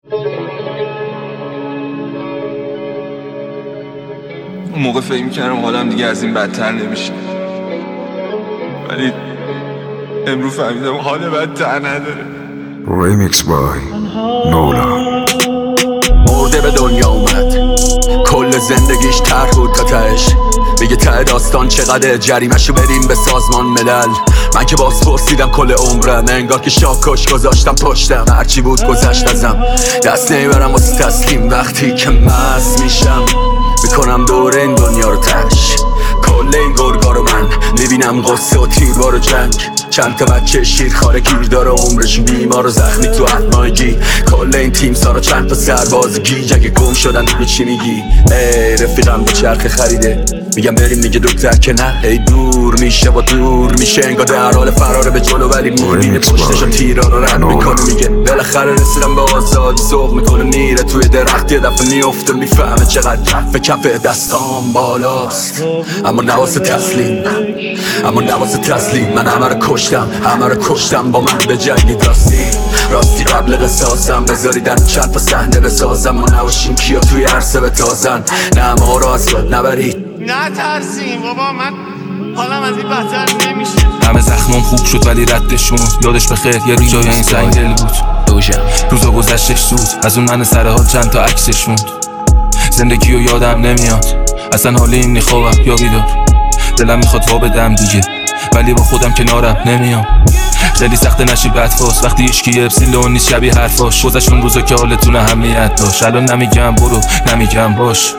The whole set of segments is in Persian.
اون موقع فکر میکردم حالم دیگه از این بدتر نمیشه، ولی امروز فهمیدم حال بدتر نداره. ریمیکس بای نولا. مرده به دنیا اومد، کل زندگیش طرح بود تا تهش. میگه ته داستان چقدر جریمه‌شو بریم به سازمان ملل. من که باز پرسیدم کل عمرم، انگار که شاکش گذاشتم پشتم. هرچی بود گذشت ازم، دست نمیبرم واسه تسلیم. وقتی که مست میشم میکنم دور این دنیا رو تش. کل این گرگا رو من میبینم غصه و تیربار و جنگ. چند تا بچه شیرخواره گیر داره، عمرشون بیمار و زخمی تو اتمایگی. کل این تیم سارا چند تا سرباز گیج اگه گم شدن تو چی میگی؟ ای رفیقم به چرخ خریده، میگم بریم میگه دکتر که نه. ای دور میشه و دور میشه، انگار در حال فراره به جلو، ولی میبینه پشتشو تیرا رو رد میکنه. میگه بالاخره رسیدم به آزادی، سوق میکنه میره توی درخت. یه دفعه میفته میفهمه چقدر کف دستام بالاست. اما نواسه تسلیم، اما نواسه تسلیم. من همه رو کشتم با من به جنگید. راستی قبل قصاصم بذاریدن چند تا صحنه بسازم. ما نباشیم کیا توی عرصه بتازن، نه ما رو از خود نبرید. نه ترسیم بابا، من حالم از این بهتر نمیشه. همه زخمم خوب شد ولی ردشون یادش بخیر. یه روز جای این سنگ دل بود، روزا گذشتش زود. از اون من سر حال چند تا عکسش موند. زندگی رو یادم نمیاد اصلا، حالی این خوابم یا بیدار. دلم میخواد وا بدم دیگه، ولی با خودم کنارم نمیام. خیلی سخته نشی بدفاس وقتی هیچکی اپسیلون نیست شبیه حرفاش. گذشتون روزا که حالتون اهمیت داشت، الان نمیگم برو نمیگم باش.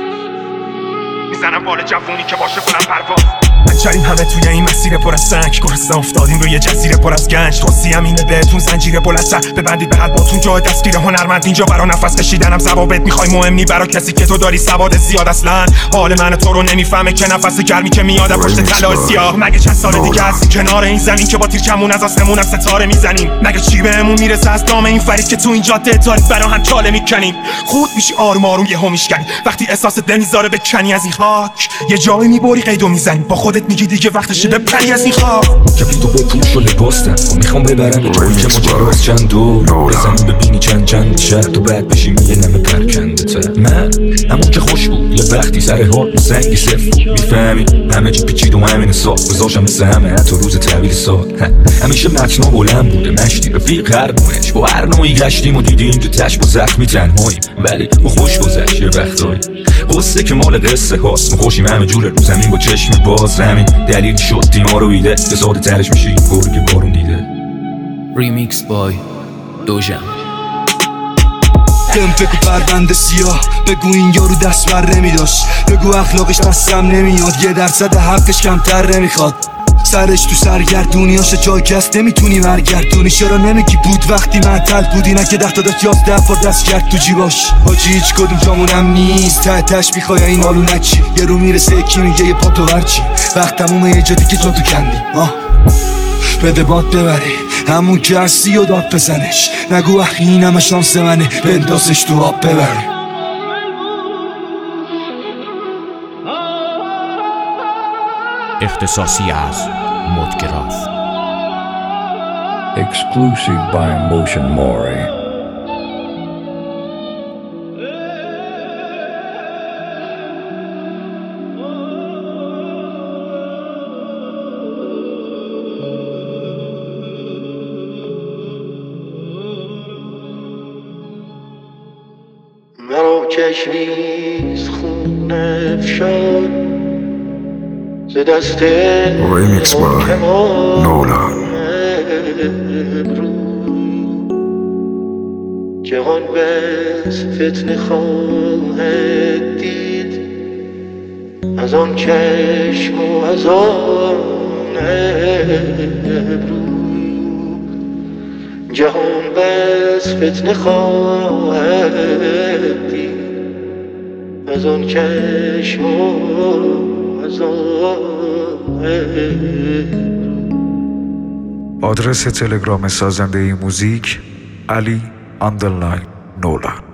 میزنم بال جوونی که باشه بلند پرواز. بچریم همه توی این مسیر پر از سنگ، گرسنه افتادیم روی جزیره پر از گنج. توصیه‌ام اینه بهتون زنجیره بلندتر ببندید به قلباتون، جای دستگیر هنرمند اینجا. برا نفس کشیدنم ضوابط میخوای مهم نی برا کسی که تو داری سواد زیاد. اصلا حال من تو رو نمیفهمه که نفس گرمی که میاد پشت طلای سیاه. مگه چند سال دیگه هستیم کنار این زمین که با تیر کمون از آسمون ستاره میزنیم؟ مگه چی بهمون میرسه از دام این فرید که تو این جاده تاریک برا هم چاله میکنیم؟ خود میشی آروم آروم یهو میشکنی وقتی احساس دل میذاره بکنی از این خاک. یه جایی میبری قیدو میزنی با خودت میگی دیگه وقتشه بپری از این خواب. کپی تو بپوش و لباستن و میخوام ببرم توی که ماجرا از چند دور بزنی ببینی چند شهر تو بعد بشی یه نمه پرکنده تر. من همون که خوش بود یه وقتی سر حال سنگی صفر میفهمی همه چی پیچید و همین سال گذاشتم مثل همه حتی روز تحویل سال. همیشه متنا بلند بوده مشتی رفیق هر دونش با هر نوعی گشتیم و دیدیم که تش با زخمی تنهاییم، ولی با خوش گذشت یه وقتایی. قصه که مال قصه هاست، ما خوشیم همه جور رو زمین با چشم باز. همین دلیل شد تیما رو ایده که ساده ترش میشی گرگ بارون دیده. ریمیکس بای دوژم. بهم بگو پرونده سیاه، بگو این یارو دست بر نمیداشت، بگو اخلاقش دستم نمیاد، 1% حقش کمتر نمیخواد. سرش تو سرگردونیاش جای کس نمیتونی برگردونی. چرا نمیگی بود وقتی معطل بودی؟ نه که 10 تا 11 بار دست کرد تو جیباش. حاجی هیچ کدوم جامونم نیست، ته تش میخوای این حالو نچی. یه رو میرسه یکی میگه یه پا تو ورچی. وقت تمومه یه جا دیگه جا تو کندی. بده باد ببری همون که هستی و داد بزنش. نگو اخی این همه شانس منه، بندازش تو آب ببری. اختصاصی از مدگراف. Exclusive by Motion Mori. مراکش نیز خون افشان ز دست ریمیکس بای نولا. جهان بس فتنه خواهد دید از آن چشم و از آن ابرو. جهان بس فتنه خواهد دید از آن چشم و از آن ابرو. آدرس تلگرام سازنده موزیک علی _ نولا.